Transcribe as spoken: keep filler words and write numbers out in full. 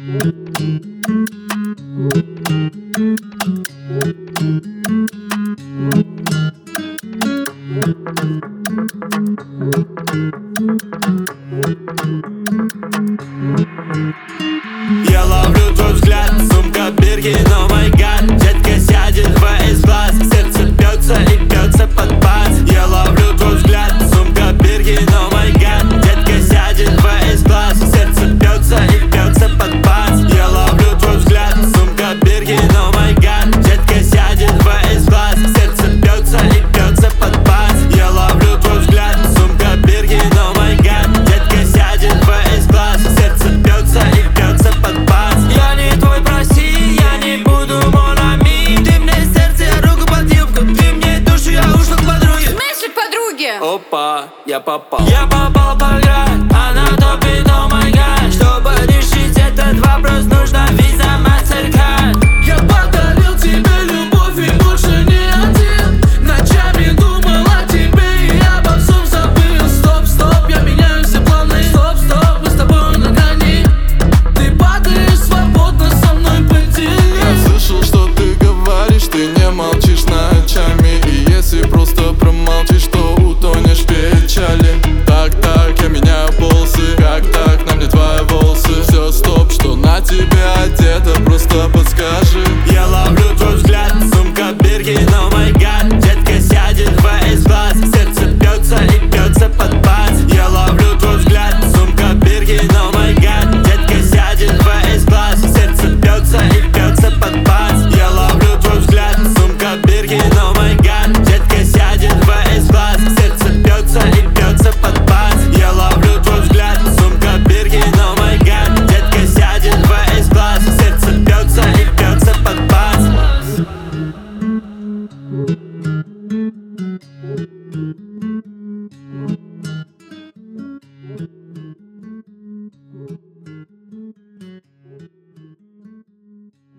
Я ловлю твой взгляд, сумка Биркин, о май гад. Детка сядет в S-класс, сердце бьется и бьется под бас. Я ловлю твой взгляд, сумка Биркин, о май гад. Детка сядет в S-класс, сердце бьется и бьется под бас. Я ловлю твой взгляд, сумка Биркин, о май гад. Детка сядет в S-класс, сердце бьется и бьется под бас. Я ловлю твой взгляд, сумка Биркин, о май гад. Детка сядет в S-класс, сердце бьется и бьется под бас. Я не твой, проси, я не буду монами. Ты мне сердце, я руку под юбку. Ты мне душу, я ушла к подруге. Смешик подруги. Опа, я попал. Я попал поиграть, она топит, о май гад. Чтобы решить этот вопрос, нужно виза, MasterCard. Я подарил тебе любовь и больше не один. Ночами думал о тебе и обо всем забыл. Стоп, стоп, я меняю все планы. Стоп, стоп, мы с тобой на грани. Ты падаешь свободно со мной по теле. Я слышал, что ты говоришь, ты не молчишь ночами. И если просто промолчишь, то утонешь в печали. Так, так, я меняю полосы. Как так, на мне твои волосы. Все, стоп, что на тебе одето, просто подскажи. Я ловлю твой взгляд, сумка Биркин, о май гад. Детка сядет в S-класс, сердце бьется и бьется под бас. Я ловлю твой взгляд, сумка Биркин, о май гад. Детка сядет в S-класс, сердце бьется и бьется под бас. Я ловлю твой взгляд, сумка Биркин, о май гад. Детка сядет в S-класс, сердце бьется и бьется под бас. Я ловлю твой взгляд, сумка Биркин, о май гад. Детка сядет в S-класс, сердце бьется и бьется под бас.